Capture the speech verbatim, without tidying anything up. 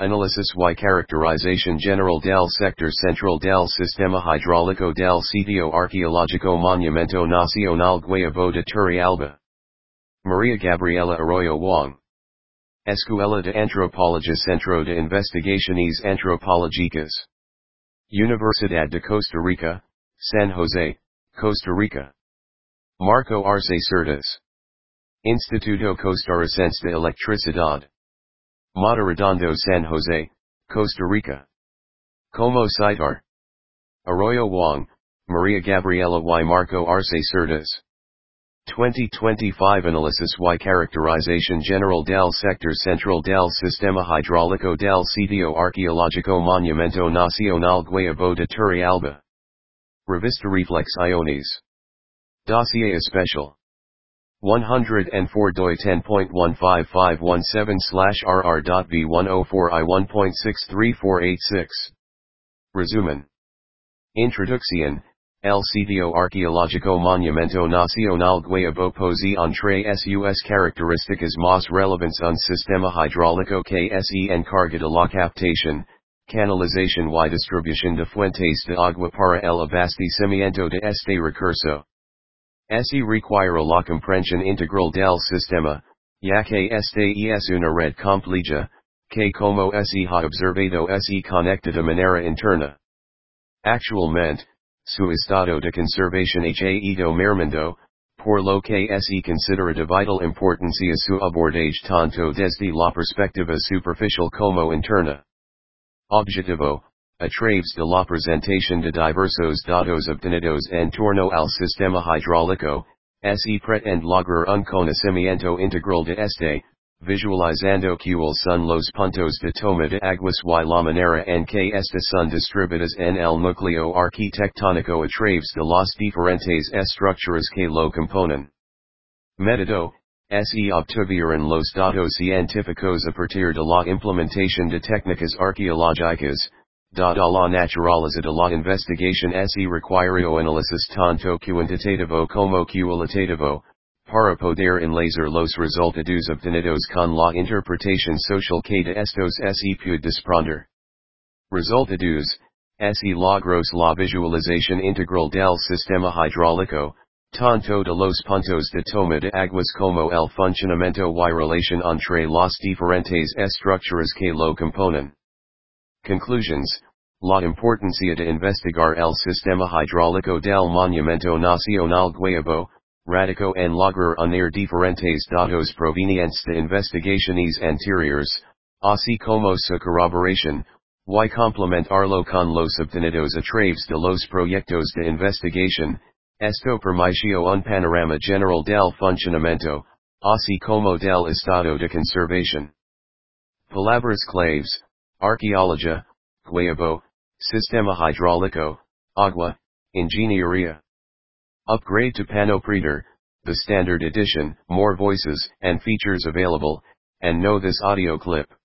Análisis y caracterización general del sector central del sistema hidráulico del sitio arqueológico Monumento Nacional Guayabo de Turrialba. María Gabriela Arroyo Wong. Escuela de Antropología Centro de Investigaciones Antropológicas. Universidad de Costa Rica, San Jose, Costa Rica. Marco Arce Cerdas. Instituto Costarricense de Electricidad. Mata Redondo San Jose, Costa Rica. Como citar. Arroyo Wong, Maria Gabriela y Marco Arce Cerdas. twenty twenty-five Análisis y caracterización general del sector central del sistema hidráulico del sitio arqueológico Monumento Nacional Guayabo de Turrialba. Revista Reflexiones. Dossier Especial. one oh four doi ten point one five five one seven slash R R dot B one oh four I one point six three four eight six. Resumen. Introducción, el sitio arqueológico Monumento Nacional Guayabo posee entre sus características más relevantes un sistema hidráulico que se encarga de la captación, canalización y distribución de fuentes de agua para el abastecimiento de este recurso. Se requiere la comprensión integral del sistema, ya que este es una red compleja, que como se ha observado se conecta de manera interna. Actualmente, su estado de conservación ha ido mermando, por lo que se considera de vital importancia su abordaje tanto desde la perspectiva superficial como interna. Objetivo. A través de la presentación de diversos datos obtenidos en torno al sistema hidráulico, se pretende lograr un conocimiento integral de este, visualizando cuáles son los puntos de toma de aguas y la manera en que estas son distribuidas en el núcleo arquitectónico a través de las diferentes estructuras que lo componen. Método. Se obtuvieron los datos científicos a partir de la implementación de técnicas arqueológicas. Dada la naturaleza de la investigación se requirió análisis tanto cuantitativo como cualitativo, para poder enlazar los resultados obtenidos con la interpretación social que de estos se puede desprender. Resultados, se logros la visualización integral del sistema hidráulico, tanto de los puntos de toma de aguas como el funcionamiento y relación entre las diferentes estructuras que lo componen. Conclusions. La importancia de investigar el sistema hidráulico del Monumento Nacional Guayabo, radicó en lograr unir diferentes datos provenientes de investigaciones anteriores, así como su corroboración, y complementarlo con los obtenidos a través de los proyectos de investigación. Esto permitió un panorama general del funcionamiento, así como del estado de conservación. Palabras claves. Arqueología, Guayabo, Sistema hidráulico, Agua, Ingeniería. Upgrade to Panopreader, the standard edition, more voices and features available, and know this audio clip.